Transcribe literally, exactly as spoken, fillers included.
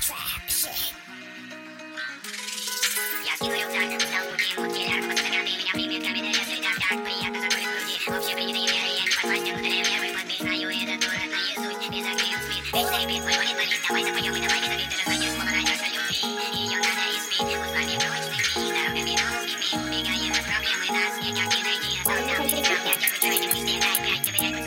Я скину рюкзак, встал в пути, мутки, лярку, подстаканты, меня примет каменный лес, и так, так, приятно закурить в груди. Общепринятые меры, я не подвластен, ударяю первый подбит, знаю этот город наизусть, без огней спит. Вечный репит, мой болит, болит, давай запоем и давай не забить, ты же знаешь, слова наша любви. Ее надо испить, устами прочных дней, дорога вином, убегаем от проблемы, нас никак не найти. Остался мне там, я держу человек, не дай пять, доверять